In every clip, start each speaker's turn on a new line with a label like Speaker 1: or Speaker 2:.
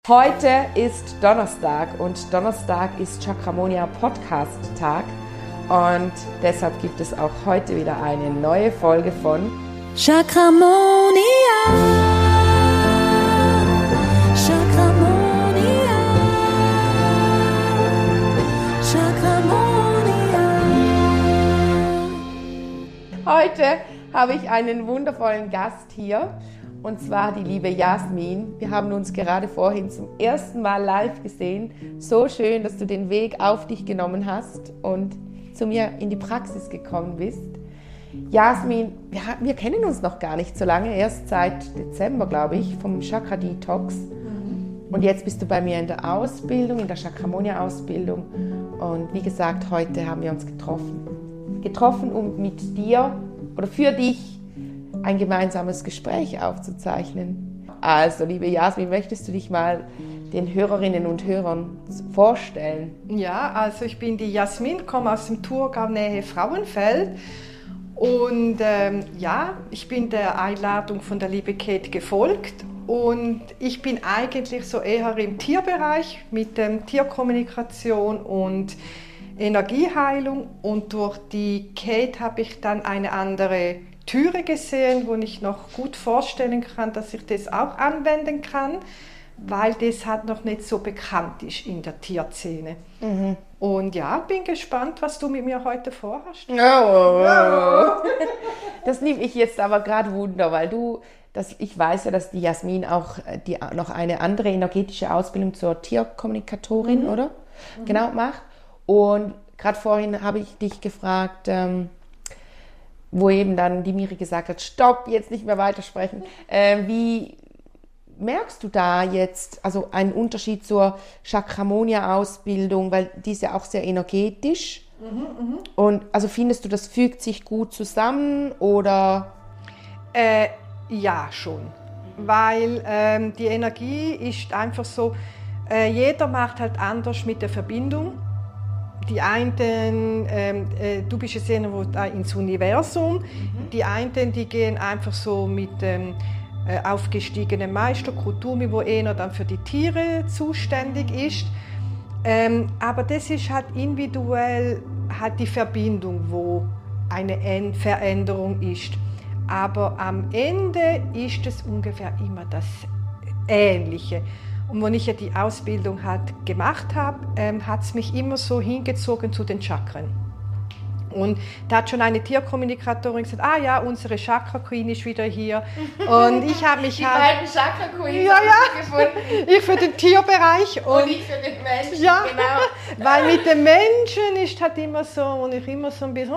Speaker 1: Heute ist Donnerstag und Donnerstag ist Chakramonia Podcast Tag und deshalb gibt es auch heute wieder eine neue Folge von
Speaker 2: Chakramonia. Chakramonia. Chakramonia.
Speaker 1: Heute habe ich einen wundervollen Gast hier. Und zwar die liebe Jasmin. Wir haben uns gerade vorhin zum ersten Mal live gesehen. So schön, dass du den Weg auf dich genommen hast und zu mir in die Praxis gekommen bist. Jasmin, wir kennen uns noch gar nicht so lange, erst seit Dezember, glaube ich, vom Chakra Detox. Und jetzt bist du bei mir in der Ausbildung, in der Chakramonia-Ausbildung. Und wie gesagt, heute haben wir uns getroffen, um mit dir oder für dich ein gemeinsames Gespräch aufzuzeichnen. Also, liebe Jasmin, möchtest du dich mal den Hörerinnen und Hörern vorstellen?
Speaker 3: Ja, also ich bin die Jasmin, komme aus dem Thurgau Nähe Frauenfeld und ich bin der Einladung von der liebe Kate gefolgt und ich bin eigentlich so eher im Tierbereich mit Tierkommunikation und Energieheilung und durch die Kate habe ich dann eine andere Türe gesehen, wo ich noch gut vorstellen kann, dass ich das auch anwenden kann, weil das halt noch nicht so bekannt ist in der Tierszene. Mhm. Und ja, bin gespannt, was du mit mir heute vorhast.
Speaker 1: Oh. Das nehme ich jetzt aber gerade Wunder, weil ich weiß ja, dass die Jasmin auch noch eine andere energetische Ausbildung zur Tierkommunikatorin, oder? Mhm. Genau, macht. Und gerade vorhin habe ich dich gefragt, wo eben dann die Miri gesagt hat, stopp, jetzt nicht mehr weitersprechen. Wie merkst du da jetzt also einen Unterschied zur Chakramonia-Ausbildung, weil die ist ja auch sehr energetisch. Und also findest du, das fügt sich gut zusammen oder?
Speaker 3: Ja, schon. Weil die Energie ist einfach so, jeder macht halt anders mit der Verbindung. Die einen, du bist ja sehr ins Universum, die einen, die gehen einfach so mit dem aufgestiegenen Meister, Kutumi, wo eher dann für die Tiere zuständig ist. Aber das ist halt individuell halt die Verbindung, wo eine Veränderung ist. Aber am Ende ist es ungefähr immer das Ähnliche. Und als ich ja die Ausbildung halt gemacht habe, hat es mich immer so hingezogen zu den Chakren. Und da hat schon eine Tierkommunikatorin gesagt, unsere Chakra Queen ist wieder hier. Und ich habe mich
Speaker 1: die beiden Chakra Queens
Speaker 3: gefunden. Ich für den Tierbereich
Speaker 1: und ich für den Menschen.
Speaker 3: Ja, genau. Weil mit den Menschen ist halt immer so, und ich immer so ein bisschen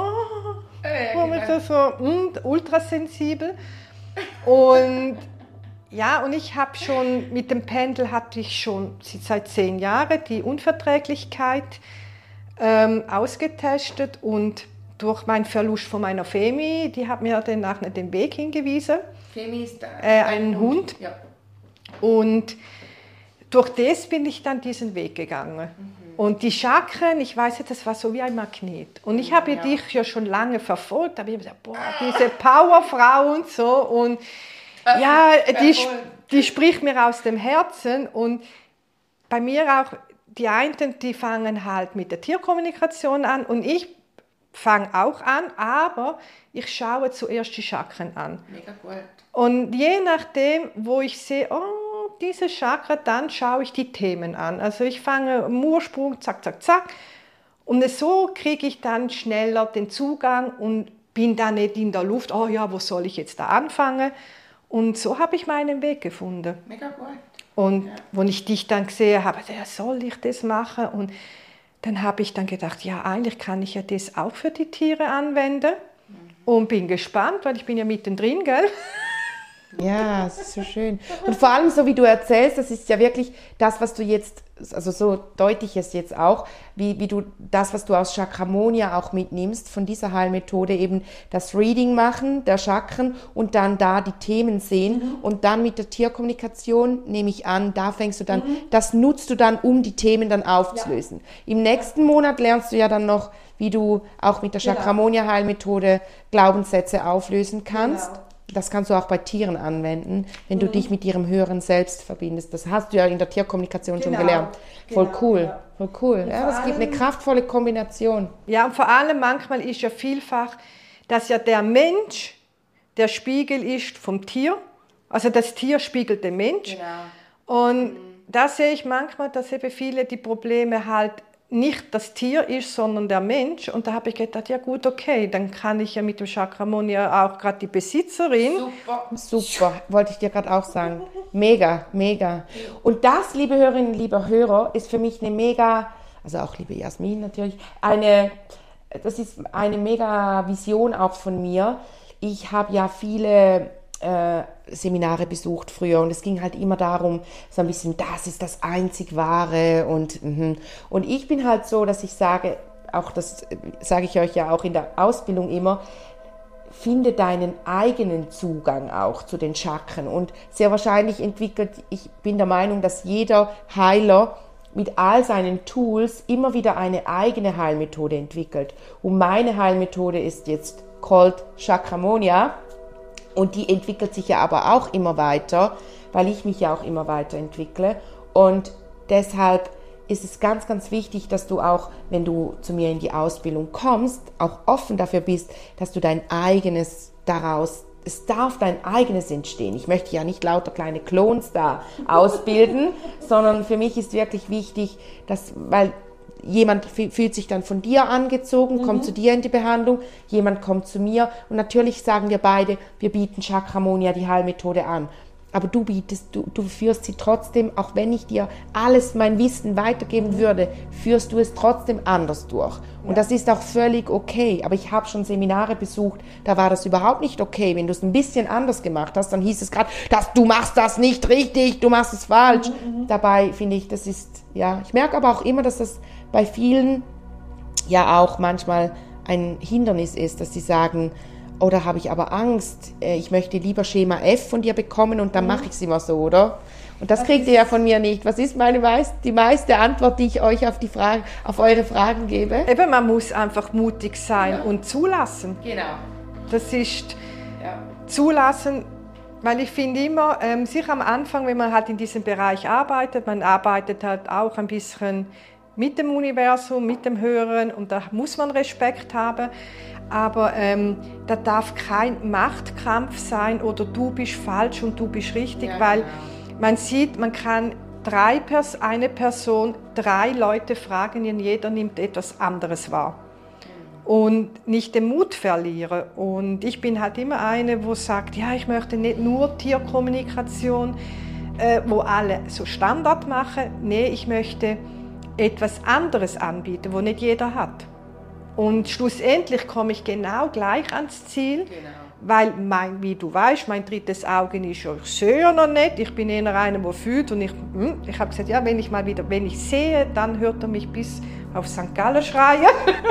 Speaker 3: ultrasensibel. Und ja, und ich habe schon, mit dem Pendel hatte ich schon seit 10 Jahren die Unverträglichkeit ausgetestet und durch meinen Verlust von meiner Femi, die hat mir danach den Weg hingewiesen.
Speaker 1: Femi ist
Speaker 3: ein Hund.
Speaker 1: Ja.
Speaker 3: Und durch das bin ich dann diesen Weg gegangen. Und die Chakren, ich weiß nicht, das war so wie ein Magnet. Und ich habe dich ja schon lange verfolgt, da habe ich gesagt, diese Powerfrau und so. Und ja, die spricht mir aus dem Herzen und bei mir auch, die einen, die fangen halt mit der Tierkommunikation an und ich fange auch an, aber ich schaue zuerst die Chakren an.
Speaker 1: Mega gut.
Speaker 3: Und je nachdem, wo ich sehe, diese Chakra, dann schaue ich die Themen an. Also ich fange am Ursprung, zack, zack, zack und so kriege ich dann schneller den Zugang und bin dann nicht in der Luft, wo soll ich jetzt da anfangen? Und so habe ich meinen Weg gefunden.
Speaker 1: Mega gut.
Speaker 3: Und als ich dich dann gesehen habe, soll ich das machen? Und dann habe ich dann gedacht, ja, eigentlich kann ich ja das auch für die Tiere anwenden. Und bin gespannt, weil ich bin ja mittendrin, gell?
Speaker 1: Ja, es ist so schön. Und vor allem, so wie du erzählst, das ist ja wirklich das, was du jetzt, also so deute ich es jetzt auch, wie du das, was du aus Chakramonia auch mitnimmst, von dieser Heilmethode eben das Reading machen der Chakren und dann da die Themen sehen und dann mit der Tierkommunikation, nehme ich an, da fängst du dann, das nutzt du dann, um die Themen dann aufzulösen. Ja. Im nächsten Monat lernst du ja dann noch, wie du auch mit der Chakramonia-Heilmethode Glaubenssätze auflösen kannst. Genau. das kannst du auch bei Tieren anwenden, wenn du dich mit ihrem höheren Selbst verbindest. Das hast du ja in der Tierkommunikation schon gelernt. Voll cool, ja. Voll cool. Ja, das gibt eine kraftvolle Kombination.
Speaker 3: Ja, und vor allem manchmal ist ja vielfach, dass ja der Mensch der Spiegel ist vom Tier. Also das Tier spiegelt den Mensch. Genau. Und da sehe ich manchmal, dass eben viele die Probleme halt nicht das Tier ist, sondern der Mensch. Und da habe ich gedacht, ja gut, okay, dann kann ich ja mit dem Chakramoney auch gerade die Besitzerin.
Speaker 1: Super, wollte ich dir gerade auch sagen. Mega, mega. Und das, liebe Hörerinnen, lieber Hörer, ist für mich eine mega, also auch liebe Jasmin natürlich, das ist eine mega Vision auch von mir. Ich habe ja viele Seminare besucht früher und es ging halt immer darum, so ein bisschen, das ist das einzig Wahre und ich bin halt so, dass ich sage, auch das sage ich euch ja auch in der Ausbildung immer, finde deinen eigenen Zugang auch zu den Chakren und sehr wahrscheinlich ich bin der Meinung, dass jeder Heiler mit all seinen Tools immer wieder eine eigene Heilmethode entwickelt und meine Heilmethode ist jetzt called Chakramonia. Und die entwickelt sich ja aber auch immer weiter, weil ich mich ja auch immer weiterentwickle. Und deshalb ist es ganz, ganz wichtig, dass du auch, wenn du zu mir in die Ausbildung kommst, auch offen dafür bist, dass du dein eigenes es darf dein eigenes entstehen. Ich möchte ja nicht lauter kleine Clones da ausbilden, sondern für mich ist wirklich wichtig, weil jemand fühlt sich dann von dir angezogen, kommt zu dir in die Behandlung, jemand kommt zu mir und natürlich sagen wir beide, wir bieten Chakramonia, die Heilmethode an. Aber du führst sie trotzdem, auch wenn ich dir alles mein Wissen weitergeben würde, führst du es trotzdem anders durch. Und das ist auch völlig okay. Aber ich habe schon Seminare besucht, da war das überhaupt nicht okay. Wenn du es ein bisschen anders gemacht hast, dann hieß es gerade, du machst das nicht richtig, du machst es falsch. Dabei finde ich, das ist, ja, ich merke aber auch immer, dass das bei vielen ja auch manchmal ein Hindernis ist, dass sie sagen, oder habe ich aber Angst, ich möchte lieber Schema F von dir bekommen und dann mache ich es immer so, oder? Und das kriegt ihr ja von mir nicht. Was ist die meiste Antwort, die ich euch auf eure Fragen gebe?
Speaker 3: Eben, man muss einfach mutig sein und zulassen.
Speaker 1: Genau.
Speaker 3: Das ist zulassen, weil ich finde immer, sicher am Anfang, wenn man halt in diesem Bereich arbeitet, man arbeitet halt auch ein bisschen mit dem Universum, mit dem Höheren und da muss man Respekt haben. Aber da darf kein Machtkampf sein oder du bist falsch und du bist richtig, weil man sieht, man kann eine Person, 3 Leute fragen und jeder nimmt etwas anderes wahr. Und nicht den Mut verlieren. Und ich bin halt immer eine, die sagt, ja, ich möchte nicht nur Tierkommunikation, wo alle so Standard machen. Nee, ich möchte etwas anderes anbieten, wo nicht jeder hat. Und schlussendlich komme ich genau gleich ans Ziel, weil, wie du weißt, mein drittes Auge ist ja, ich sehe ja noch nicht, ich bin eher einer, der fühlt und ich habe gesagt, ja, wenn ich sehe, dann hört er mich bis auf St. Gallen schreien.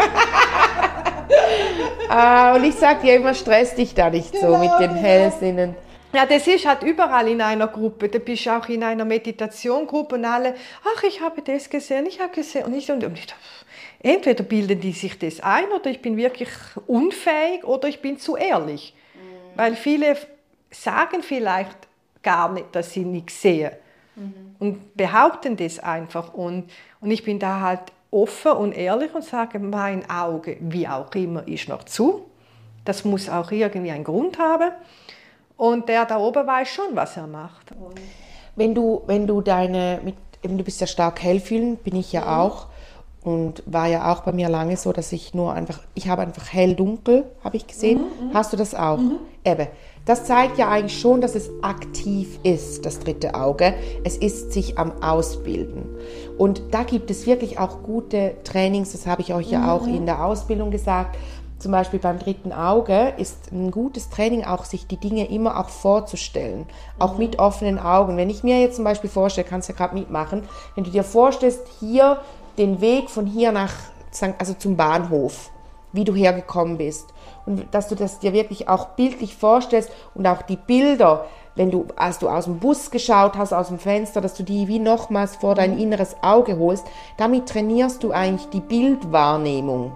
Speaker 1: Und ich sage dir immer, stress dich da nicht so mit den Hellsinnen.
Speaker 3: Ja, das ist halt überall in einer Gruppe. Du bist auch in einer Meditationgruppe und alle, ach, ich habe das gesehen, ich habe gesehen. Und ich entweder bilden die sich das ein oder ich bin wirklich unfähig oder ich bin zu ehrlich. Weil viele sagen vielleicht gar nicht, dass sie nichts sehen und behaupten das einfach. Und ich bin da halt offen und ehrlich und sage, mein Auge, wie auch immer, ist noch zu. Das muss auch irgendwie einen Grund haben. Und der da oben weiß schon, was er macht.
Speaker 1: Wenn du bist ja stark hellfühlend, bin ich ja auch. Und war ja auch bei mir lange so, dass ich habe einfach hell-dunkel, habe ich gesehen. Hast du das auch? Eben. Das zeigt ja eigentlich schon, dass es aktiv ist, das dritte Auge. Es ist sich am Ausbilden. Und da gibt es wirklich auch gute Trainings, das habe ich euch ja auch in der Ausbildung gesagt. Zum Beispiel beim dritten Auge ist ein gutes Training auch, sich die Dinge immer auch vorzustellen, auch mit offenen Augen. Wenn ich mir jetzt zum Beispiel vorstelle, kannst du ja gerade mitmachen, wenn du dir vorstellst, hier den Weg von hier zum Bahnhof, wie du hergekommen bist und dass du das dir wirklich auch bildlich vorstellst und auch die Bilder, als du aus dem Bus geschaut hast, aus dem Fenster, dass du die wie nochmals vor dein inneres Auge holst, damit trainierst du eigentlich die Bildwahrnehmung.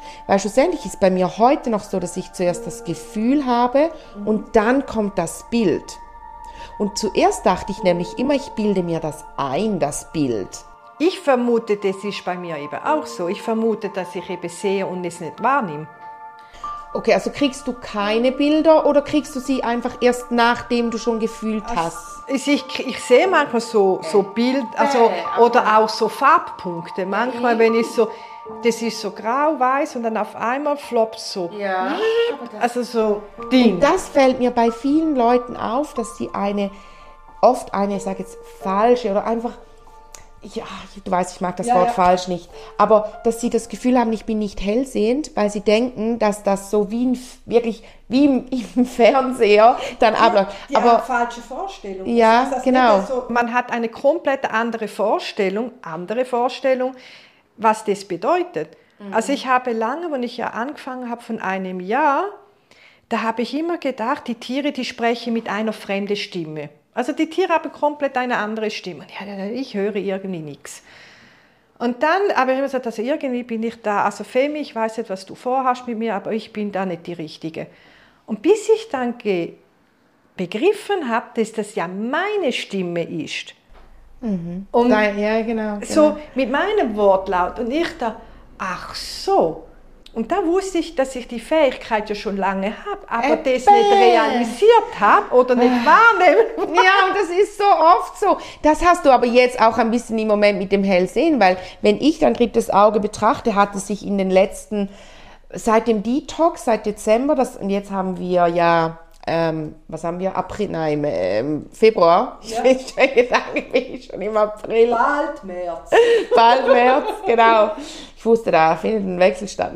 Speaker 1: Weil schlussendlich ist bei mir heute noch so, dass ich zuerst das Gefühl habe und dann kommt das Bild. Und zuerst dachte ich nämlich immer, ich bilde mir das ein, das Bild.
Speaker 3: Ich vermute, das ist bei mir eben auch so. Ich vermute, dass ich eben sehe und es nicht wahrnehme.
Speaker 1: Okay, also kriegst du keine Bilder oder kriegst du sie einfach erst nachdem du schon gefühlt hast?
Speaker 3: Ich sehe manchmal so Bild, also, oder auch so Farbpunkte. Manchmal, wenn ich so, das ist so grau-weiß und dann auf einmal floppt so.
Speaker 1: Ja.
Speaker 3: Also so Ding.
Speaker 1: Und das fällt mir bei vielen Leuten auf, dass sie oft eine, ich sage jetzt falsche oder einfach, ja, du weißt, ich mag das Wort falsch nicht, aber dass sie das Gefühl haben, ich bin nicht hellsehend, weil sie denken, dass das so wirklich wie im Fernseher dann abläuft.
Speaker 3: Aber falsche Vorstellung.
Speaker 1: Ja, das genau.
Speaker 3: So, man hat eine komplett andere Vorstellung, was das bedeutet. Also ich habe lange, als ich ja angefangen habe von einem Jahr, da habe ich immer gedacht, die Tiere, die sprechen mit einer fremden Stimme. Also die Tiere haben komplett eine andere Stimme. Ich höre irgendwie nichts. Und dann habe ich immer gesagt, also irgendwie bin ich da, also Femi, ich weiß nicht, was du vorhast mit mir, aber ich bin da nicht die Richtige. Und bis ich dann begriffen habe, dass das ja meine Stimme ist. Und
Speaker 1: ja, genau.
Speaker 3: so mit meinem Wortlaut. Und ich da, ach so. Und da wusste ich, dass ich die Fähigkeit ja schon lange habe, aber das nicht realisiert habe oder nicht wahrnehme.
Speaker 1: Ja, und das ist so oft so. Das hast du aber jetzt auch ein bisschen im Moment mit dem Hellsehen, weil wenn ich dein drittes Auge betrachte, hat es sich in den letzten, seit dem Detox, seit Dezember, und jetzt haben wir ja, was haben wir? April, nein, Februar. Ja. Ich bin Gedanken, bin ich schon im April.
Speaker 3: Bald März.
Speaker 1: Bald März, genau. Ich wusste, da findet ein Wechsel statt.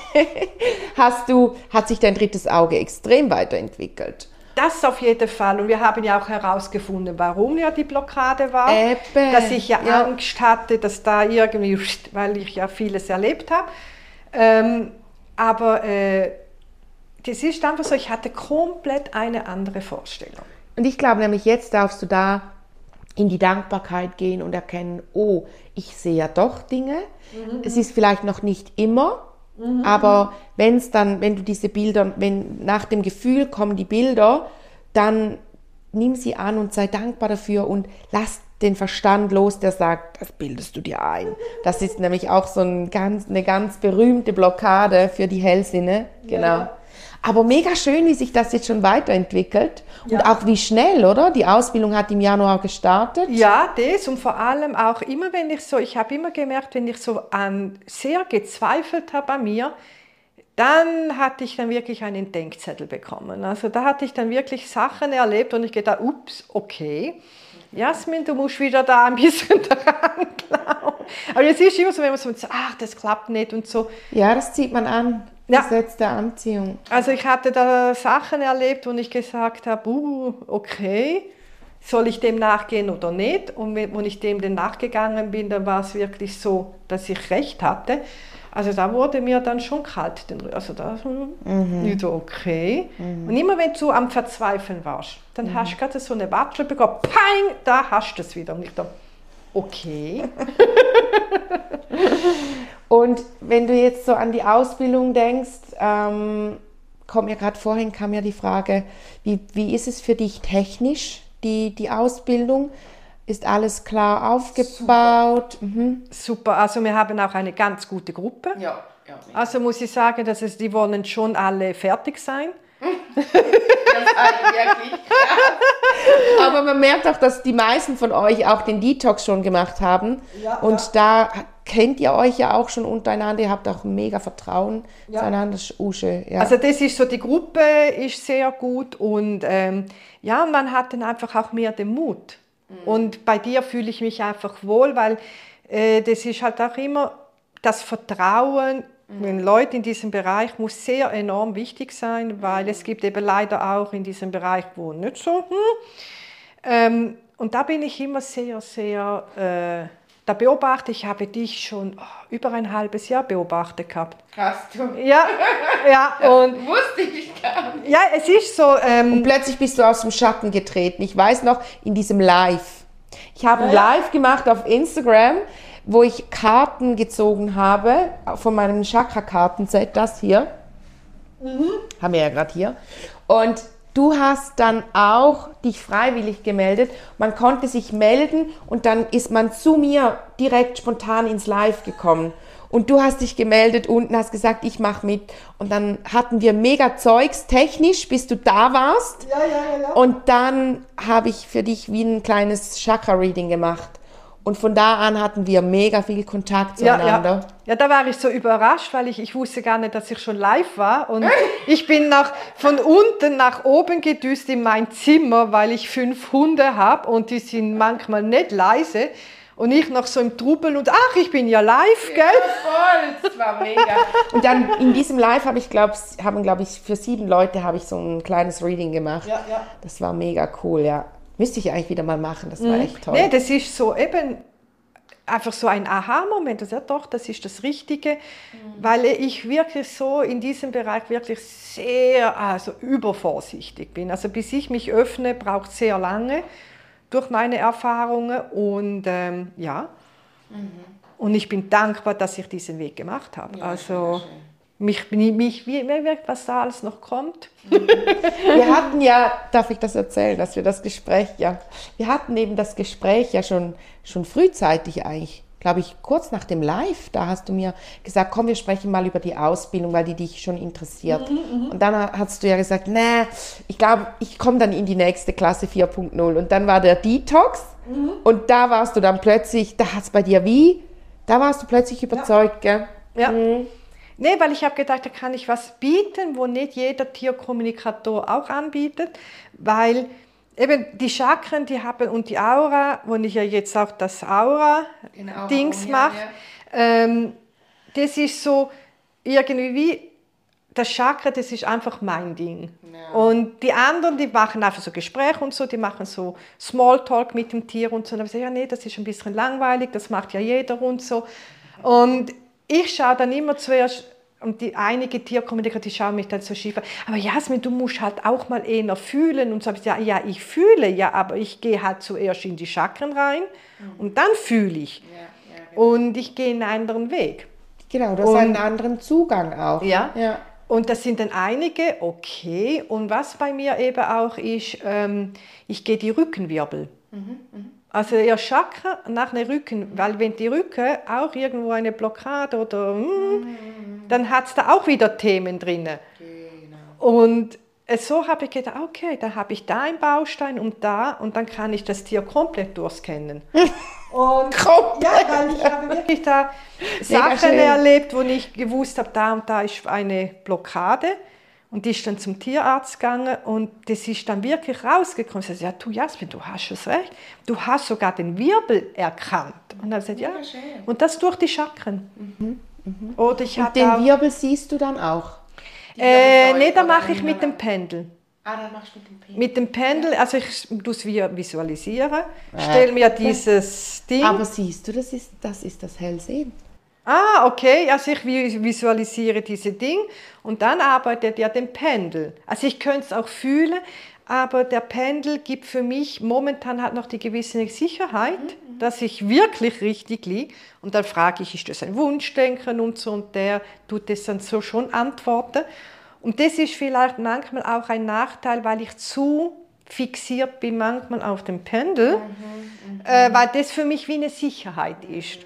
Speaker 1: Hat sich dein drittes Auge extrem weiterentwickelt?
Speaker 3: Das auf jeden Fall. Und wir haben ja auch herausgefunden, warum ja die Blockade war. Dass ich ja Angst hatte, dass da irgendwie, weil ich ja vieles erlebt habe. Aber das ist einfach so, ich hatte komplett eine andere Vorstellung.
Speaker 1: Und ich glaube nämlich, jetzt darfst du da in die Dankbarkeit gehen und erkennen, oh, ich sehe ja doch Dinge. Es ist vielleicht noch nicht immer, aber wenn du diese Bilder, wenn nach dem Gefühl kommen die Bilder, dann nimm sie an und sei dankbar dafür und lass den Verstand los, der sagt, das bildest du dir ein. Das ist nämlich auch so eine ganz berühmte Blockade für die Hellsinne. Genau. Ja. Aber mega schön, wie sich das jetzt schon weiterentwickelt und auch wie schnell, oder? Die Ausbildung hat im Januar gestartet.
Speaker 3: Ja, das und vor allem auch immer, ich habe immer gemerkt, wenn ich so sehr gezweifelt habe an mir, dann hatte ich dann wirklich einen Denkzettel bekommen. Also da hatte ich dann wirklich Sachen erlebt und ich gedacht, ups, okay, Jasmin, du musst wieder da ein bisschen dran glauben. Aber es ist immer so, wenn man so sagt, ach, das klappt nicht und so.
Speaker 1: Ja, das zieht man an. Gesetz der Anziehung.
Speaker 3: Also ich hatte da Sachen erlebt, wo ich gesagt habe, okay, soll ich dem nachgehen oder nicht? Und wenn ich dem dann nachgegangen bin, dann war es wirklich so, dass ich recht hatte. Also da wurde mir dann schon kalt. Also da nicht so, okay. Und immer wenn du am Verzweifeln warst, dann hast du gerade so eine Watschel bekommen, pang, da hast du es wieder. Und ich dachte, okay.
Speaker 1: Und wenn du jetzt so an die Ausbildung denkst, kam ja die Frage, wie ist es für dich technisch, die Ausbildung? Ist alles klar aufgebaut?
Speaker 3: Super, also wir haben auch eine ganz gute Gruppe.
Speaker 1: Ja.
Speaker 3: Also muss ich sagen, die wollen schon alle fertig sein.
Speaker 1: Das ist wirklich krass. Aber man merkt auch, dass die meisten von euch auch den Detox schon gemacht haben. Ja, und da kennt ihr euch ja auch schon untereinander. Ihr habt auch mega Vertrauen zueinander. Das ist schön. Ja.
Speaker 3: Also das ist so, die Gruppe ist sehr gut und man hat dann einfach auch mehr den Mut. Und bei dir fühle ich mich einfach wohl, weil das ist halt auch immer das Vertrauen in Leute in diesem Bereich muss sehr enorm wichtig sein, weil es gibt eben leider auch in diesem Bereich, wo nicht so. Und da bin ich immer sehr, sehr, da beobachte ich, habe dich schon über ein halbes Jahr beobachtet gehabt.
Speaker 1: Hast du?
Speaker 3: Ja. Und
Speaker 1: wusste ich gar nicht.
Speaker 3: Ja, es ist so.
Speaker 1: Und plötzlich bist du aus dem Schatten getreten. Ich weiß noch, in diesem Live. Ich habe ein Live gemacht auf Instagram, wo ich Karten gezogen habe, von meinem Chakra-Kartenset, das hier. Haben wir ja gerade hier. Und du hast dann auch dich freiwillig gemeldet. Man konnte sich melden und dann ist man zu mir direkt spontan ins Live gekommen. Und du hast dich gemeldet unten, hast gesagt, ich mache mit. Und dann hatten wir mega Zeugs technisch, bis du da warst. Ja. Und dann habe ich für dich wie ein kleines Chakra-Reading gemacht. Und von da an hatten wir mega viel Kontakt zueinander.
Speaker 3: Ja, da war ich so überrascht, weil ich wusste gar nicht, dass ich schon live war. Und ich bin von unten nach oben gedüst in mein Zimmer, weil ich 5 Hunde habe und die sind manchmal nicht leise. Und ich noch so im Trubel und ach, ich bin ja live, gell?
Speaker 1: Ja, voll, das war mega. Und dann in diesem Live habe ich, glaube ich, für 7 Leute habe ich so ein kleines Reading gemacht. Ja. Das war mega cool, ja. Müsste ich eigentlich wieder mal machen, das war echt toll.
Speaker 3: Nee, das ist so eben einfach so ein Aha-Moment. Also, ja doch, das ist das Richtige, weil ich wirklich so in diesem Bereich wirklich sehr übervorsichtig bin. Also bis ich mich öffne, braucht es sehr lange. Durch meine Erfahrungen und und ich bin dankbar, dass ich diesen Weg gemacht habe. Ja, also was da alles noch kommt.
Speaker 1: Wir hatten ja, darf ich das erzählen, dass wir das Gespräch wir hatten eben das Gespräch ja schon frühzeitig eigentlich, glaube ich, kurz nach dem Live, da hast du mir gesagt, komm, wir sprechen mal über die Ausbildung, weil die dich schon interessiert. Und dann hast du ja gesagt, ich glaube, ich komme dann in die nächste Klasse 4.0. Und dann war der Detox und da warst du dann plötzlich, da warst du plötzlich überzeugt, gell?
Speaker 3: Ja. Nee, weil ich habe gedacht, da kann ich was bieten, wo nicht jeder Tierkommunikator auch anbietet, weil eben die Chakren, die haben und die Aura, wo ich ja jetzt auch das Aura-Dings mache, das ist so irgendwie, das Chakra, das ist einfach mein Ding. Ja. Und die anderen, die machen einfach so Gespräche und so, die machen so Smalltalk mit dem Tier und so. Und dann sage ich, ja nee, das ist ein bisschen langweilig, das macht ja jeder und so. Und ich schaue dann immer zuerst, und einige Tierkommunikator, die schauen mich dann so schief an. Aber Jasmin, du musst halt auch mal eher fühlen. Und so habe ich gesagt, ja, ich fühle, ja, aber ich gehe halt zuerst in die Chakren rein und dann fühle ich. Ja, genau. Und ich gehe einen anderen Weg.
Speaker 1: Genau, du hast einen anderen Zugang auch.
Speaker 3: Ja. Und das sind dann einige, okay. Und was bei mir eben auch ist, ich gehe die Rückenwirbel. Also ihr Chakra nach dem Rücken, weil wenn die Rücken auch irgendwo eine Blockade oder dann hat es da auch wieder Themen drin. Genau. Und so habe ich gedacht, okay, dann habe ich da einen Baustein und dann kann ich das Tier komplett durchscannen. Und weil ich habe wirklich da Sachen erlebt, wo ich gewusst habe, da und da ist eine Blockade. Und die ist dann zum Tierarzt gegangen und das ist dann wirklich rausgekommen. Sie sagt, ja, du Jasmin, du hast es recht. Du hast sogar den Wirbel erkannt. Und dann sagt ja, und das durch die Chakren. Oder
Speaker 1: und den Wirbel siehst du dann auch?
Speaker 3: Nee, da mache ich mit dem Pendel.
Speaker 1: Dann machst du mit dem Pendel?
Speaker 3: Mit dem Pendel, also ich muss es visualisieren, stelle mir dieses Ding.
Speaker 1: Aber siehst du, das ist das Hellsehen.
Speaker 3: Okay, also ich visualisiere diese Ding und dann arbeitet ja den Pendel. Also ich könnte es auch fühlen, aber der Pendel gibt für mich momentan halt noch die gewisse Sicherheit, dass ich wirklich richtig liege. Und dann frage ich, ist das ein Wunschdenken und so, und der tut das dann so schon antworten. Und das ist vielleicht manchmal auch ein Nachteil, weil ich zu fixiert bin manchmal auf dem Pendel, weil das für mich wie eine Sicherheit ist.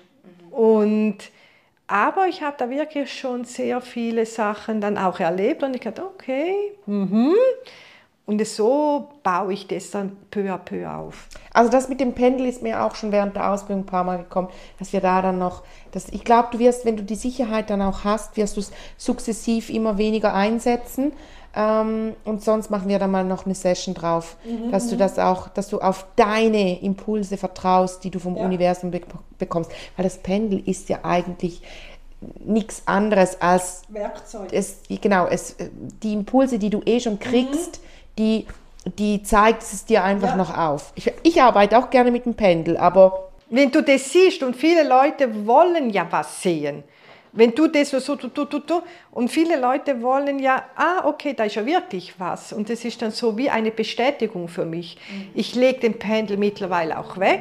Speaker 3: Aber ich habe da wirklich schon sehr viele Sachen dann auch erlebt und ich dachte, okay, und so baue ich das dann peu à peu auf.
Speaker 1: Also das mit dem Pendel ist mir auch schon während der Ausbildung ein paar Mal gekommen, dass wir da dann noch, ich glaube, du wirst, wenn du die Sicherheit dann auch hast, wirst du es sukzessiv immer weniger einsetzen. Und sonst machen wir da mal noch eine Session drauf, dass du auf deine Impulse vertraust, die du vom Universum bekommst. Weil das Pendel ist ja eigentlich nichts anderes als
Speaker 3: Werkzeug.
Speaker 1: Die Impulse, die du schon kriegst, die zeigt es dir einfach noch auf. Ich arbeite auch gerne mit dem Pendel, aber...
Speaker 3: Wenn du das siehst und viele Leute wollen ja was sehen, wenn du das so und viele Leute wollen ja, okay, da ist ja wirklich was. Und das ist dann so wie eine Bestätigung für mich. Ich lege den Pendel mittlerweile auch weg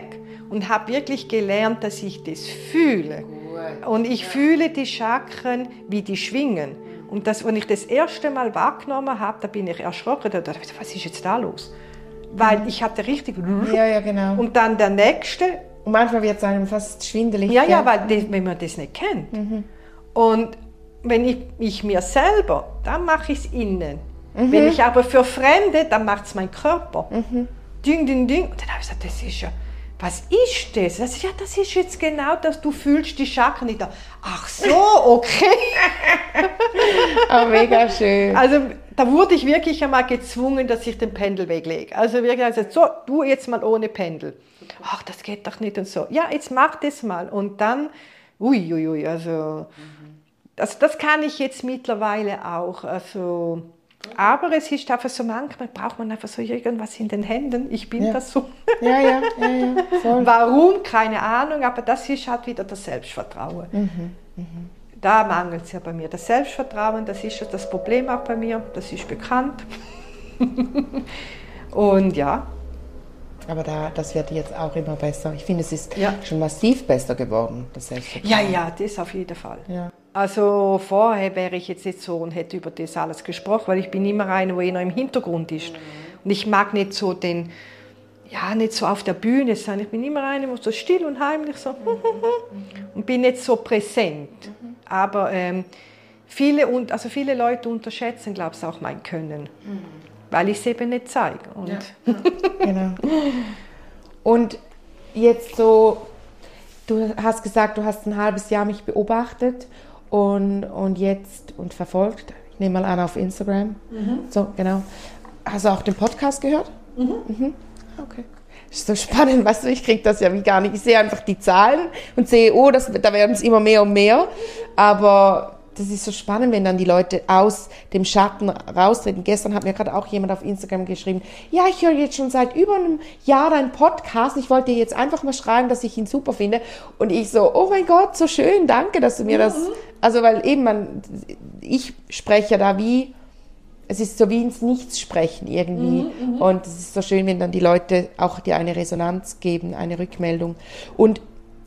Speaker 3: und habe wirklich gelernt, dass ich das fühle. Und ich fühle die Chakren, wie die schwingen. Und das, als ich das erste Mal wahrgenommen habe, da bin ich erschrocken. Da dachte ich, was ist jetzt da los? Weil ich hatte richtig...
Speaker 1: Ja, genau.
Speaker 3: Und dann der nächste...
Speaker 1: Und manchmal wird es einem fast schwindelig.
Speaker 3: Ja, ja, weil wenn man das nicht kennt. Und wenn ich mir selber, dann mache ich es innen. Wenn ich aber für Fremde, dann macht es mein Körper. Ding, ding, ding. Und dann habe ich gesagt, das ist ja... Was ist das? Das ist jetzt genau das, du fühlst die Chakren nicht. Ach so, okay.
Speaker 1: Oh, mega schön.
Speaker 3: Also da wurde ich wirklich einmal gezwungen, dass ich den Pendel weglege. Also wirklich gesagt, so, du jetzt mal ohne Pendel. Ach, das geht doch nicht und so. Ja, jetzt mach das mal. Und dann, uiuiui, also das kann ich jetzt mittlerweile auch. Also, aber es ist einfach so, manchmal braucht man einfach so irgendwas in den Händen. Ich bin das so.
Speaker 1: Ja, voll.
Speaker 3: Warum? Keine Ahnung, aber das ist halt wieder das Selbstvertrauen. Da mangelt es ja bei mir. Das Selbstvertrauen, das ist ja das Problem auch bei mir, das ist bekannt. Und ja.
Speaker 1: Aber das wird jetzt auch immer besser. Ich finde, es ist schon massiv besser geworden, das Selbstvertrauen.
Speaker 3: Ja, das auf jeden Fall.
Speaker 1: Ja.
Speaker 3: Also vorher wäre ich jetzt nicht so und hätte über das alles gesprochen, weil ich bin immer eine, die eher im Hintergrund ist. Und ich mag nicht so nicht so auf der Bühne sein. Ich bin immer eine, die so still und heimlich so und bin nicht so präsent. Aber viele Leute unterschätzen, glaube ich, auch mein Können, weil ich es eben nicht zeige. Und
Speaker 1: genau. Und jetzt so, du hast gesagt, du hast ein halbes Jahr mich beobachtet und verfolgt. Ich nehme mal an auf Instagram. So, genau. Hast du auch den Podcast gehört? Okay. Das ist so spannend, weißt du, ich kriege das ja wie gar nicht. Ich sehe einfach die Zahlen und sehe, da werden es immer mehr und mehr. Aber das ist so spannend, wenn dann die Leute aus dem Schatten raustreten. Gestern hat mir gerade auch jemand auf Instagram geschrieben, ja, ich höre jetzt schon seit über einem Jahr deinen Podcast. Ich wollte dir jetzt einfach mal schreiben, dass ich ihn super finde. Und ich so, oh mein Gott, so schön, danke, dass du mir das... Also, weil eben, ich spreche ja da wie... Es ist so wie ins Nichts sprechen irgendwie. Und es ist so schön, wenn dann die Leute auch dir eine Resonanz geben, eine Rückmeldung. Und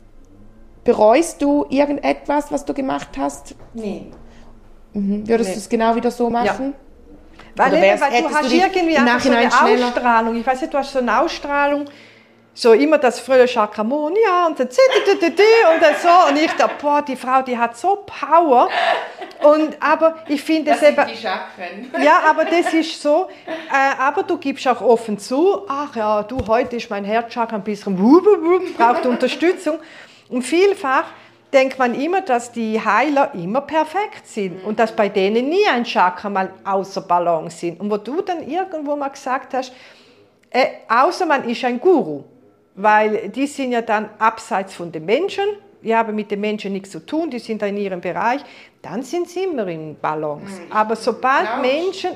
Speaker 1: bereust du irgendetwas, was du gemacht hast?
Speaker 3: Nee.
Speaker 1: Würdest du es genau wieder so machen?
Speaker 3: Ja. Weil du hast irgendwie so eine Ausstrahlung. Ich weiß nicht, du hast so eine Ausstrahlung. So immer das frühe Chakramon, ja, und dann und dann so. Und ich dachte, boah, die Frau, die hat so Power. Aber ich finde es eben...
Speaker 1: die Chakren.
Speaker 3: Ja, aber das ist so. Aber du gibst auch offen zu, ach ja, du, heute ist mein Herzchakra ein bisschen braucht Unterstützung. Und vielfach denkt man immer, dass die Heiler immer perfekt sind und dass bei denen nie ein Chakra mal außer Balance sind. Und wo du dann irgendwo mal gesagt hast, außer man ist ein Guru, weil die sind ja dann abseits von den Menschen, die haben mit den Menschen nichts zu tun, die sind da in ihrem Bereich, dann sind sie immer in Balance. Aber sobald Menschen,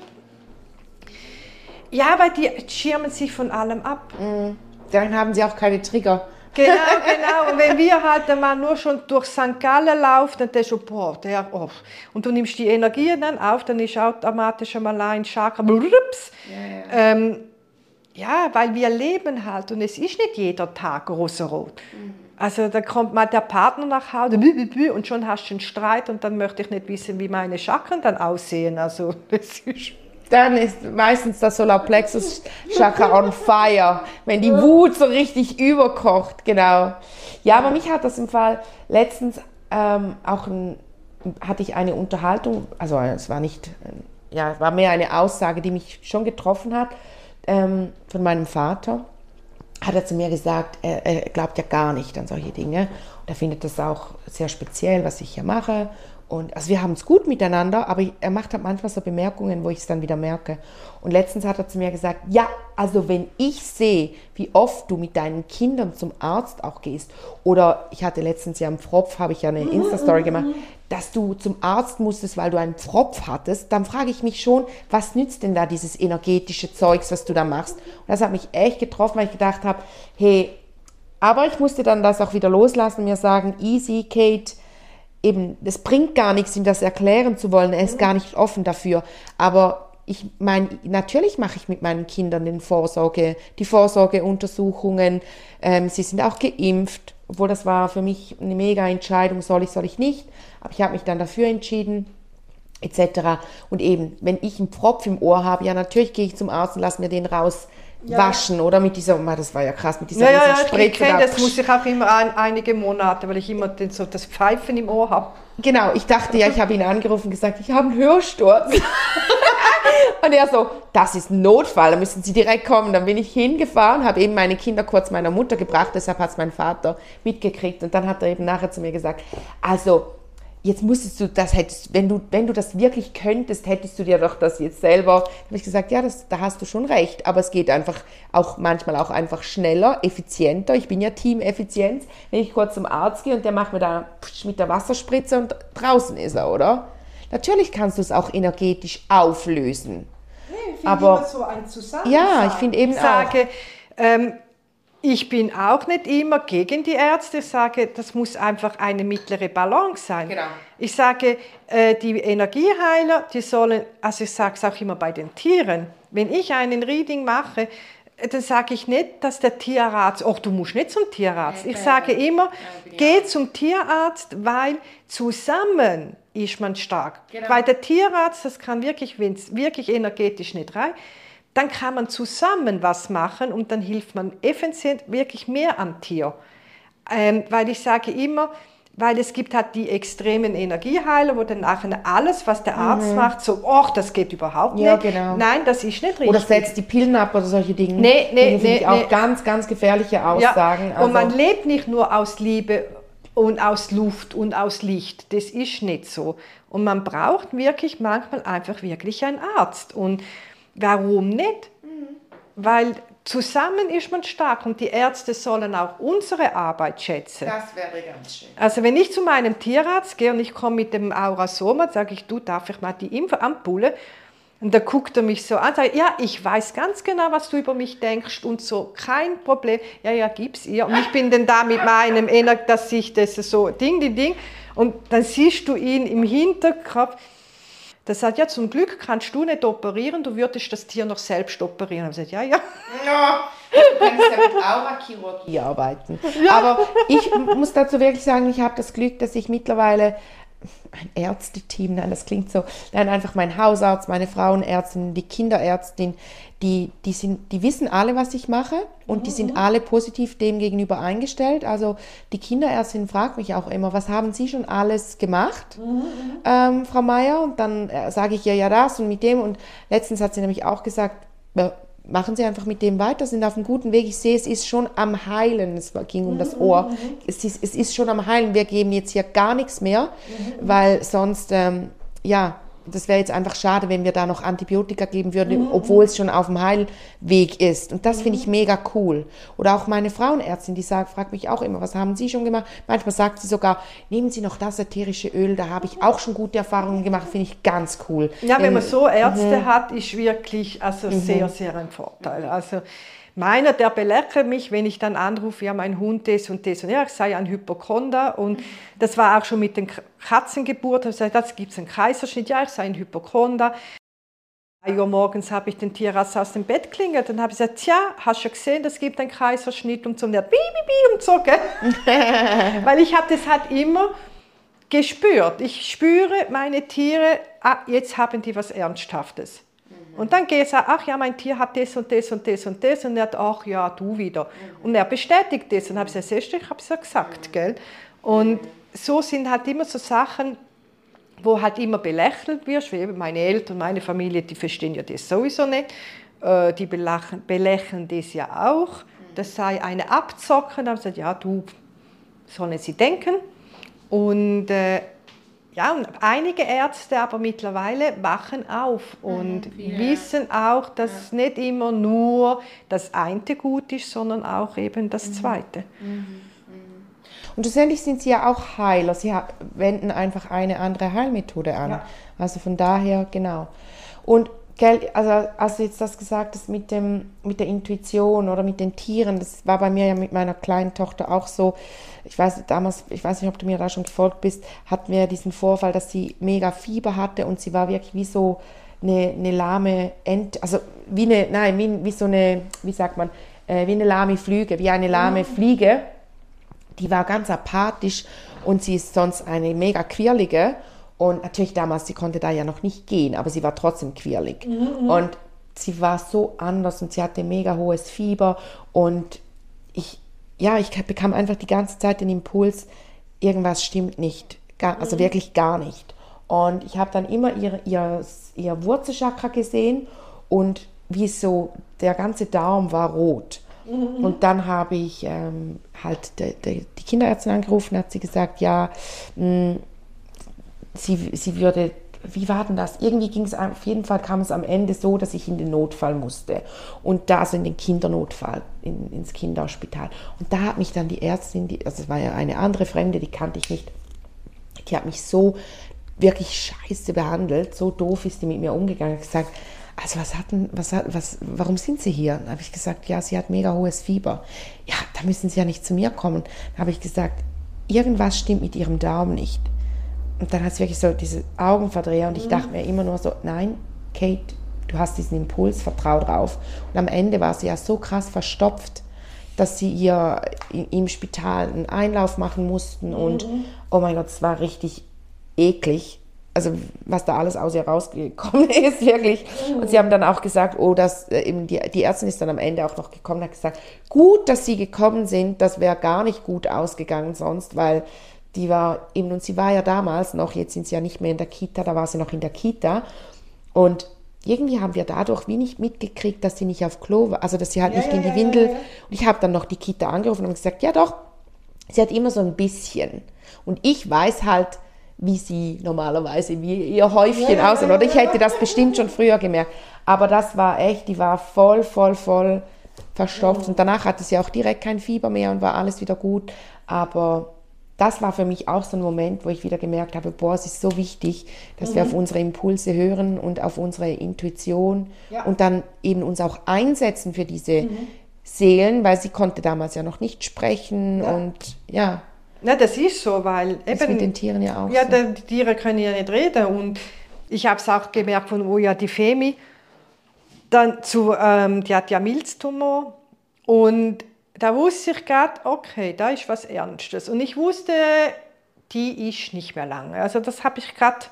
Speaker 3: ja, weil die schirmen sich von allem ab.
Speaker 1: Dann haben sie auch keine Trigger.
Speaker 3: Genau. Und wenn wir halt einmal nur schon durch St. Gallen laufen, dann denkst du, boah, und du nimmst die Energie dann auf, dann ist automatisch einmal ein Chakra. Ja, weil wir leben halt und es ist nicht jeder Tag rosarot. Also da kommt mal der Partner nach Hause und schon hast du einen Streit und dann möchte ich nicht wissen, wie meine Chakren dann aussehen. Also das ist...
Speaker 1: Dann ist meistens das Solarplexus-Chakra on fire, wenn die Wut so richtig überkocht, genau. Ja, aber mich hat das im Fall letztens hatte ich eine Unterhaltung, also es war nicht, es war mehr eine Aussage, die mich schon getroffen hat, von meinem Vater. Hat er zu mir gesagt, er glaubt ja gar nicht an solche Dinge und er findet das auch sehr speziell, was ich hier mache. Und also wir haben es gut miteinander, aber er macht halt manchmal so Bemerkungen, wo ich es dann wieder merke. Und letztens hat er zu mir gesagt, ja, also wenn ich sehe, wie oft du mit deinen Kindern zum Arzt auch gehst, oder ich hatte letztens ja am Pfropf, habe ich ja eine Insta-Story gemacht, dass du zum Arzt musstest, weil du einen Pfropf hattest, dann frage ich mich schon, was nützt denn da dieses energetische Zeugs, was du da machst? Und das hat mich echt getroffen, weil ich gedacht habe, hey, aber ich musste dann das auch wieder loslassen und mir sagen, easy, Kate, eben, es bringt gar nichts, ihm das erklären zu wollen, er ist gar nicht offen dafür, aber natürlich mache ich mit meinen Kindern die Vorsorgeuntersuchungen. Sie sind auch geimpft, obwohl das war für mich eine mega Entscheidung, soll ich nicht. Aber ich habe mich dann dafür entschieden, etc. Und eben, wenn ich einen Pfropf im Ohr habe, ja, natürlich gehe ich zum Arzt und lasse mir den rauswaschen, oder mit dieser, das war ja krass, mit dieser
Speaker 3: Spritze. Ich kenne das, muss ich auch immer einige Monate, weil ich immer das Pfeifen im Ohr habe.
Speaker 1: Genau, ich dachte ja, ich habe ihn angerufen und gesagt, ich habe einen Hörsturz. Und er so, das ist ein Notfall, da müssen Sie direkt kommen. Dann bin ich hingefahren, habe eben meine Kinder kurz meiner Mutter gebracht, deshalb hat es mein Vater mitgekriegt. Und dann hat er eben nachher zu mir gesagt, also, jetzt musstest du das, wenn du das wirklich könntest, hättest du dir doch das jetzt selber. Da habe ich gesagt, ja, da hast du schon recht, aber es geht einfach auch manchmal auch einfach schneller, effizienter. Ich bin ja Team-Effizienz, wenn ich kurz zum Arzt gehe und der macht mir da mit der Wasserspritze und draußen ist er, oder? Natürlich kannst du es auch energetisch auflösen.
Speaker 3: Nee, ich finde immer so ein Zusammenhang.
Speaker 1: Ja, ich finde eben
Speaker 3: ich bin auch nicht immer gegen die Ärzte. Ich sage, das muss einfach eine mittlere Balance sein.
Speaker 1: Genau.
Speaker 3: Ich sage, die Energieheiler, die sollen, also ich sage es auch immer bei den Tieren, wenn ich einen Reading mache, dann sage ich nicht, dass der Tierarzt, du musst nicht zum Tierarzt. Ich sage immer, geh zum Tierarzt, weil zusammen ist man stark. Genau. Weil der Tierarzt, das kann wirklich, wenn es wirklich energetisch nicht reicht, dann kann man zusammen was machen und dann hilft man effizient wirklich mehr am Tier. Weil ich sage immer, weil es gibt halt die extremen Energieheiler, wo dann nachher alles, was der Arzt macht, so, das geht überhaupt nicht.
Speaker 1: Ja, genau.
Speaker 3: Nein, das ist nicht richtig.
Speaker 1: Oder setzt die Pillen ab oder solche Dinge.
Speaker 3: Nee,
Speaker 1: finde ich auch ganz, ganz gefährliche Aussagen.
Speaker 3: Ja. Und man lebt nicht nur aus Liebe und aus Luft und aus Licht. Das ist nicht so. Und man braucht wirklich manchmal einfach wirklich einen Arzt. Und warum nicht? Weil zusammen ist man stark und die Ärzte sollen auch unsere Arbeit schätzen.
Speaker 1: Das wäre ganz schön.
Speaker 3: Also wenn ich zu meinem Tierarzt gehe und ich komme mit dem Aurasoma, sage ich, darf ich mal die Impfampulle? Und da guckt er mich so an und sagt, ja, ich weiß ganz genau, was du über mich denkst und so, kein Problem. Ja, gib's ihr. Und ich bin dann da mit meinem dass ich das so Ding. Und dann siehst du ihn im Hinterkopf. Der sagt, ja, zum Glück kannst du nicht operieren, du würdest das Tier noch selbst operieren. Ich habe gesagt, ja.
Speaker 1: Ja, du kannst ja mit Aurachirurgie arbeiten. Ja. Aber ich muss dazu wirklich sagen, ich habe das Glück, dass ich mittlerweile ein Ärzteteam, einfach mein Hausarzt, meine Frauenärztin, die Kinderärztin, die wissen alle, was ich mache und die sind alle positiv dem gegenüber eingestellt. Also die Kinderärztin fragt mich auch immer, was haben Sie schon alles gemacht, Frau Meier? Und dann sage ich ihr ja das und mit dem. Und letztens hat sie nämlich auch gesagt, machen Sie einfach mit dem weiter, sind auf einem guten Weg. Ich sehe, es ist schon am Heilen. Es ging um das Ohr. Es ist schon am Heilen. Wir geben jetzt hier gar nichts mehr, weil sonst, das wäre jetzt einfach schade, wenn wir da noch Antibiotika geben würden, obwohl es schon auf dem Heilweg ist. Und das finde ich mega cool. Oder auch meine Frauenärztin, die fragt mich auch immer, was haben Sie schon gemacht? Manchmal sagt sie sogar, nehmen Sie noch das ätherische Öl, da habe ich auch schon gute Erfahrungen gemacht, finde ich ganz cool.
Speaker 3: Ja, wenn man so Ärzte hat, ist wirklich sehr, sehr ein Vorteil. Also meiner, der belächelt mich, wenn ich dann anrufe, ja, mein Hund das und das und ja, ich sei ein Hypochonder und das war auch schon mit den Katzengeburten, ich sage, gibt es einen Kaiserschnitt, ja, ich sei ein Hypochonder. 3 Uhr morgens habe ich den Tierarzt aus dem Bett klingelt und habe gesagt, tja, hast du gesehen, es gibt einen Kaiserschnitt und so, und der und so, gell? Weil ich habe das halt immer gespürt. Ich spüre meine Tiere, jetzt haben die was Ernsthaftes. Und dann geht er, ach ja, mein Tier hat das und das und das und das. Und er hat, ach ja, du wieder. Und er bestätigt das. Und habe ich gesagt, ich habe es ja gesagt. Gell? Und so sind halt immer so Sachen, wo halt immer belächelt wirst. Wie eben meine Eltern, meine Familie, die verstehen ja das sowieso nicht. Die belächeln das ja auch. Das sei eine Abzocken. Da habe ich gesagt, ja, du, sollen sie denken. Und und einige Ärzte aber mittlerweile wachen auf und wissen auch, dass nicht immer nur das eine gut ist, sondern auch eben das zweite.
Speaker 1: Und schlussendlich sind sie ja auch Heiler. Sie wenden einfach eine andere Heilmethode an. Ja. Also von daher, genau. Und also als du jetzt das gesagt hast mit der Intuition oder mit den Tieren, das war bei mir ja mit meiner kleinen Tochter auch so. Ich weiß nicht, ob du mir da schon gefolgt bist, hatten wir diesen Vorfall, dass sie mega Fieber hatte und sie war wirklich wie so eine lahme Ente, also wie so eine, wie sagt man, wie eine lahme Fliege, wie eine lahme Fliege. Die war ganz apathisch und sie ist sonst eine mega quirlige. Und natürlich damals, sie konnte da ja noch nicht gehen, aber sie war trotzdem quirlig. Und sie war so anders und sie hatte mega hohes Fieber. Und ich bekam einfach die ganze Zeit den Impuls, irgendwas stimmt nicht, also wirklich gar nicht. Und ich habe dann immer ihr Wurzelchakra gesehen und wie so der ganze Darm war rot. Und dann habe ich halt die Kinderärztin angerufen, hat sie gesagt, ja, sie würde, wie war denn das? Irgendwie ging es, auf jeden Fall kam es am Ende so, dass ich in den Notfall musste. Und da, also in den Kindernotfall, ins Kinderhospital. Und da hat mich dann die Ärztin, also es war ja eine andere Fremde, die kannte ich nicht, die hat mich so wirklich scheiße behandelt, so doof ist die mit mir umgegangen, hat gesagt, also warum sind Sie hier? Dann habe ich gesagt, ja, sie hat mega hohes Fieber. Ja, da müssen Sie ja nicht zu mir kommen. Dann habe ich gesagt, irgendwas stimmt mit Ihrem Darm nicht. Und dann hat sie wirklich so diese Augenverdreher und ich dachte mir immer nur so, nein, Kate, du hast diesen Impuls, vertrau drauf. Und am Ende war sie ja so krass verstopft, dass sie ihr im Spital einen Einlauf machen mussten und oh mein Gott, es war richtig eklig. Also was da alles aus ihr rausgekommen ist, wirklich. Und sie haben dann auch gesagt, die Ärztin ist dann am Ende auch noch gekommen und hat gesagt, gut, dass Sie gekommen sind, das wäre gar nicht gut ausgegangen sonst, weil sie war ja damals noch, jetzt sind sie ja nicht mehr in der Kita, da war sie noch in der Kita und irgendwie haben wir dadurch wenig mitgekriegt, dass sie nicht auf Klo war, also dass sie halt nicht in die Windel, und ich habe dann noch die Kita angerufen und gesagt, ja doch, sie hat immer so ein bisschen und ich weiß halt, wie sie normalerweise, wie ihr Häufchen aussieht, oder ich hätte das bestimmt schon früher gemerkt, aber das war echt, die war voll verstopft und danach hatte sie auch direkt kein Fieber mehr und war alles wieder gut, aber das war für mich auch so ein Moment, wo ich wieder gemerkt habe, boah, es ist so wichtig, dass wir auf unsere Impulse hören und auf unsere Intuition und dann eben uns auch einsetzen für diese Seelen, weil sie konnte damals ja noch nicht sprechen und ja.
Speaker 3: Ja, das ist so, weil
Speaker 1: das ist mit den Tieren ja auch
Speaker 3: so.
Speaker 1: Die
Speaker 3: Tiere können ja nicht reden und ich habe es auch gemerkt, wo ja die Femi dann die hat ja Milztumor und da wusste ich gerade, okay, da ist was Ernstes. Und ich wusste, die ist nicht mehr lange. Also das habe ich gerade,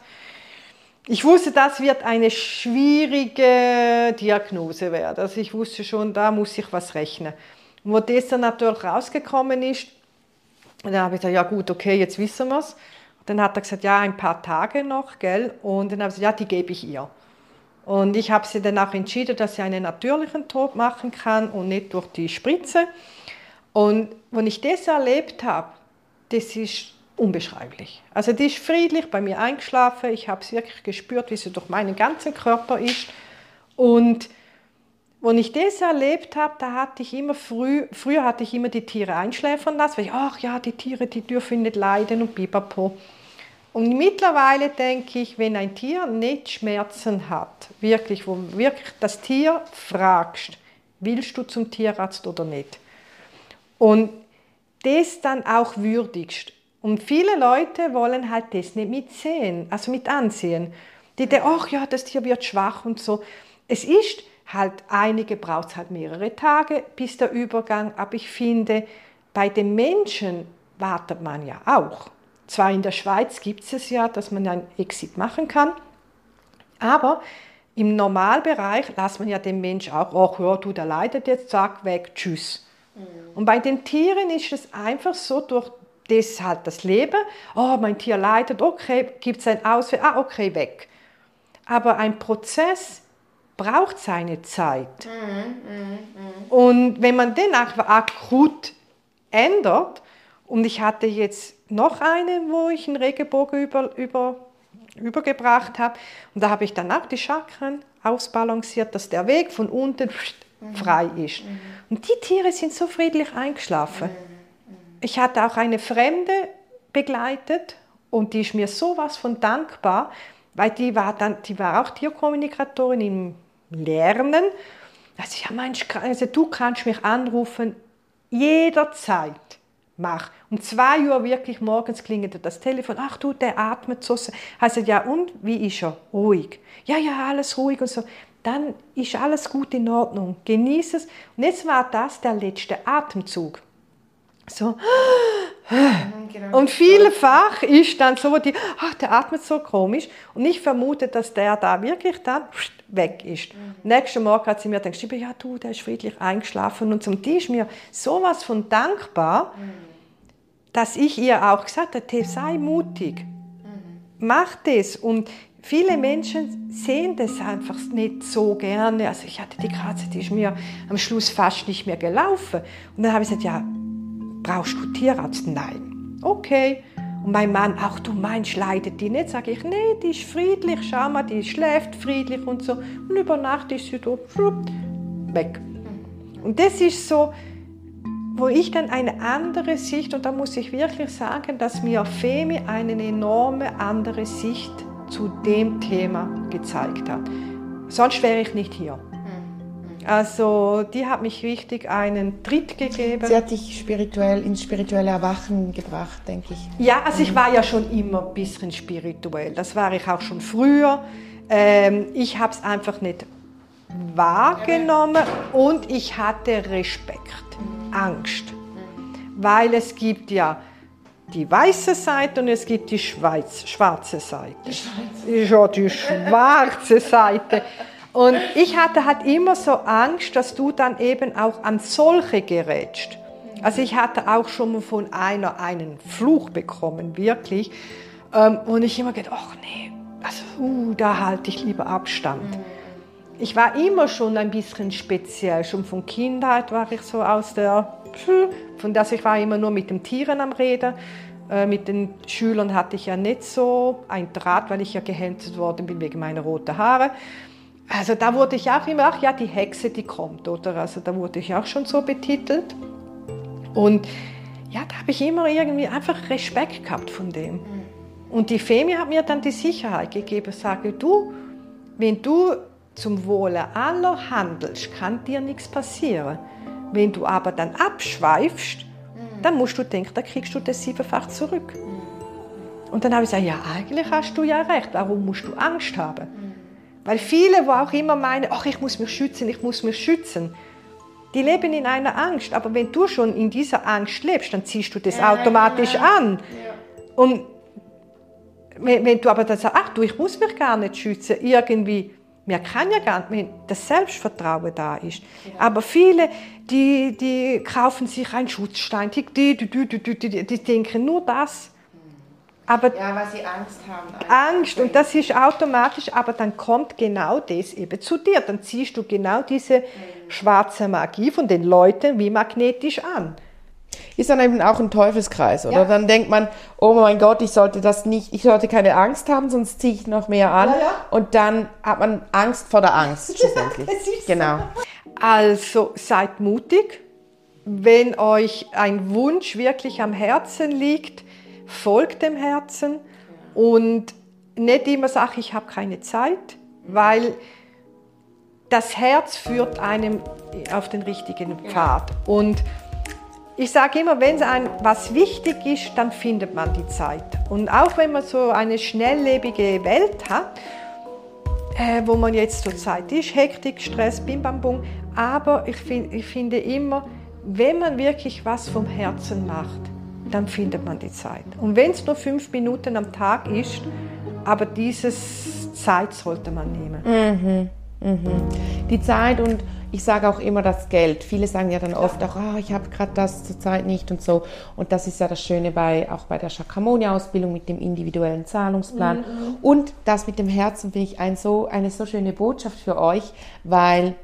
Speaker 3: ich wusste, das wird eine schwierige Diagnose werden. Also ich wusste schon, da muss ich was rechnen. Und wo das dann natürlich rausgekommen ist, dann habe ich gesagt, ja gut, okay, jetzt wissen wir es. Dann hat er gesagt, ja, ein paar Tage noch, gell? Und dann habe ich gesagt, ja, die gebe ich ihr. Und ich habe sie dann auch entschieden, dass sie einen natürlichen Tod machen kann und nicht durch die Spritze. Und wenn ich das erlebt habe, das ist unbeschreiblich. Also die ist friedlich bei mir eingeschlafen. Ich habe es wirklich gespürt, wie sie durch meinen ganzen Körper ist. Und wenn ich das erlebt habe, da hatte ich immer früher hatte ich immer die Tiere einschläfern lassen, weil ich, ach ja, die Tiere, die dürfen nicht leiden und pipapo. Und mittlerweile denke ich, wenn ein Tier nicht Schmerzen hat, wirklich, wo wirklich das Tier fragst, willst du zum Tierarzt oder nicht? Und das dann auch würdigst. Und viele Leute wollen halt das nicht mitsehen, also mit ansehen. Die denken, ach ja, das Tier wird schwach und so. Es ist halt, einige braucht es halt mehrere Tage bis der Übergang, aber ich finde, bei den Menschen wartet man ja auch. Zwar in der Schweiz gibt es ja, dass man einen Exit machen kann, aber im Normalbereich lässt man ja den Menschen auch, ach ja, du, der leidet jetzt, zack, weg, tschüss. Und bei den Tieren ist es einfach so, durch das halt das Leben, oh, mein Tier leidet, okay, gibt es einen Ausweg, okay, weg. Aber ein Prozess braucht seine Zeit. Und wenn man den einfach akut ändert, und ich hatte jetzt noch einen, wo ich einen Regenbogen übergebracht habe, und da habe ich dann auch die Chakren ausbalanciert, dass der Weg von unten frei ist. Und die Tiere sind so friedlich eingeschlafen. Ich hatte auch eine Fremde begleitet und die ist mir sowas von dankbar, weil die war auch Tierkommunikatorin im Lernen. Also, ja, Mensch, also du kannst mich anrufen jederzeit. mach. Um 2 Uhr wirklich morgens klingelt das Telefon. Ach du, der atmet so. Also ja, und wie ist er? Ruhig. Ja, alles ruhig und so. Dann ist alles gut in Ordnung. Genieß es. Und jetzt war das der letzte Atemzug. So. Genau. Und vielfach ist dann so, der atmet so komisch. Und ich vermute, dass der da wirklich dann weg ist. Nächsten Morgen hat sie mir gedacht, ja du, der ist friedlich eingeschlafen. Und die ist mir sowas von dankbar, dass ich ihr auch gesagt habe, sei mutig. Mach das. Und viele Menschen sehen das einfach nicht so gerne. Also ich hatte die Katze, die ist mir am Schluss fast nicht mehr gelaufen. Und dann habe ich gesagt, ja, brauchst du Tierarzt? Nein. Okay. Und mein Mann, auch du meinst, leidet die nicht? Sage ich, nee, die ist friedlich, schau mal, die schläft friedlich und so. Und über Nacht ist sie da, weg. Und das ist so, wo ich dann eine andere Sicht, und da muss ich wirklich sagen, dass mir Femi eine enorme andere Sicht zu dem Thema gezeigt hat. Sonst wäre ich nicht hier. Also die hat mich richtig einen Tritt gegeben.
Speaker 1: Sie hat dich ins spirituelle Erwachen gebracht, denke ich.
Speaker 3: Ja, also ich war ja schon immer ein bisschen spirituell. Das war ich auch schon früher. Ich habe es einfach nicht wahrgenommen und ich hatte Respekt, Angst. Weil es gibt ja die weiße Seite und es gibt die schwarze Seite. Ja, die schwarze Seite. Und ich hatte halt immer so Angst, dass du dann eben auch an solche gerätst. Also ich hatte auch schon mal von einer einen Fluch bekommen, wirklich. Und ich immer gedacht, ach nee, also, da halte ich lieber Abstand. Ich war immer schon ein bisschen speziell. Schon von Kindheit war ich so ich war immer nur mit den Tieren am Reden. Mit den Schülern hatte ich ja nicht so ein Draht, weil ich ja gehänselt worden bin wegen meiner roten Haare. Also da wurde ich auch immer, ach ja, die Hexe, die kommt, oder? Also da wurde ich auch schon so betitelt. Und ja, da habe ich immer irgendwie einfach Respekt gehabt von dem. Und die Femi hat mir dann die Sicherheit gegeben, sage du, wenn du zum Wohle aller handelst, kann dir nichts passieren. Wenn du aber dann abschweifst, dann musst du denken, dann kriegst du das 7-fach zurück. Und dann habe ich gesagt, ja, eigentlich hast du ja recht, warum musst du Angst haben? Weil viele, die auch immer meinen, ach, ich muss mich schützen, die leben in einer Angst. Aber wenn du schon in dieser Angst lebst, dann ziehst du das automatisch an. Ja. Und wenn du aber dann sagst, ach du, ich muss mich gar nicht schützen, irgendwie, man kann ja gar nicht, wenn das Selbstvertrauen da ist. Ja. Aber viele, die kaufen sich einen Schutzstein, die denken nur das. Aber
Speaker 1: ja, weil sie Angst haben.
Speaker 3: Angst, und das ist automatisch, aber dann kommt genau das eben zu dir. Dann ziehst du genau diese schwarze Magie von den Leuten wie magnetisch an.
Speaker 1: Ist dann eben auch ein Teufelskreis, oder?
Speaker 3: Ja.
Speaker 1: Dann denkt man, oh mein Gott, ich sollte keine Angst haben, sonst ziehe ich noch mehr an. Ja, ja. Und dann hat man Angst vor der Angst, schlussendlich. Ja, das ist genau.
Speaker 3: Also seid mutig, wenn euch ein Wunsch wirklich am Herzen liegt, folgt dem Herzen und nicht immer sagen, ich habe keine Zeit, weil das Herz führt einem auf den richtigen Pfad. Und ich sage immer, wenn was wichtig ist, dann findet man die Zeit. Und auch wenn man so eine schnelllebige Welt hat, wo man jetzt zur Zeit ist, Hektik, Stress, bim bam bum, aber ich finde immer, wenn man wirklich was vom Herzen macht, dann findet man die Zeit. Und wenn es nur 5 Minuten am Tag ist, aber diese Zeit sollte man nehmen.
Speaker 1: Die Zeit, und ich sage auch immer das Geld. Viele sagen ja dann oft auch, ich habe gerade das zur Zeit nicht und so. Und das ist ja das Schöne auch bei der Chakramonia-Ausbildung mit dem individuellen Zahlungsplan. Und das mit dem Herzen finde ich eine so schöne Botschaft für euch, weil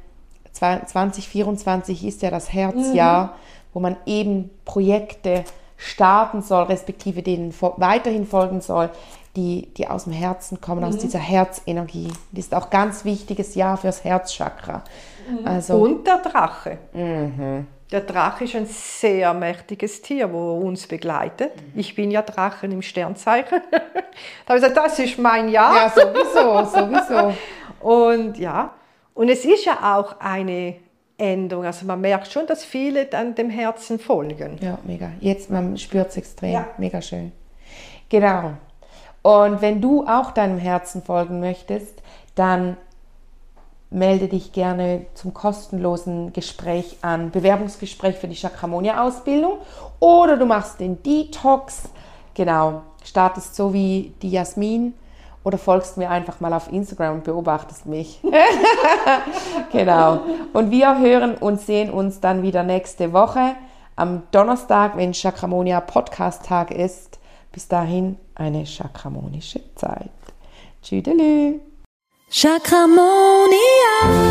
Speaker 1: 2024 ist ja das Herzjahr, wo man eben Projekte starten soll, respektive denen weiterhin folgen soll, die aus dem Herzen kommen, aus dieser Herzenergie. Das ist auch ein ganz wichtiges Jahr fürs Herzchakra. Also,
Speaker 3: und der Drache. Der Drache ist ein sehr mächtiges Tier, das uns begleitet. Ich bin ja Drachen im Sternzeichen. Da habe ich gesagt, das ist mein Jahr.
Speaker 1: Ja, sowieso.
Speaker 3: Und ja, und es ist ja auch eine Änderung. Also man merkt schon, dass viele dann dem Herzen folgen.
Speaker 1: Ja, mega. Jetzt, man spürt es extrem.
Speaker 3: Ja.
Speaker 1: Mega schön. Genau. Und wenn du auch deinem Herzen folgen möchtest, dann melde dich gerne zum kostenlosen Gespräch an, Bewerbungsgespräch für die Chakramonia-Ausbildung, oder du machst den Detox, genau, startest so wie die Jasmin, oder folgst mir einfach mal auf Instagram und beobachtest mich. Genau. Und wir hören und sehen uns dann wieder nächste Woche am Donnerstag, wenn Chakramonia Podcast-Tag ist. Bis dahin eine chakramonische Zeit. Tschüdelü.
Speaker 2: Chakramonia.